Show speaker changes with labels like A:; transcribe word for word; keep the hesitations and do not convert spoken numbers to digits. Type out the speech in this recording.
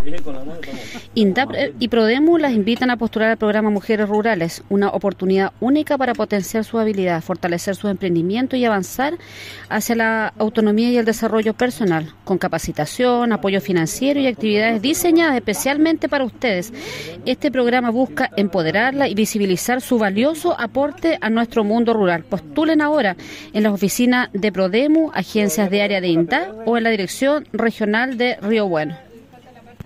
A: INDAP y Prodemu las invitan a postular al programa Mujeres Rurales, una oportunidad única para potenciar su habilidad, fortalecer su emprendimiento y avanzar hacia la autonomía y el desarrollo personal, con capacitación, apoyo financiero y actividades diseñadas especialmente para ustedes. Este programa busca empoderarla y visibilizar su valioso aporte a nuestro mundo rural. Postulen ahora en las oficinas de Prodemu, agencias de área de INDAP o en la Dirección Regional de Río Bueno.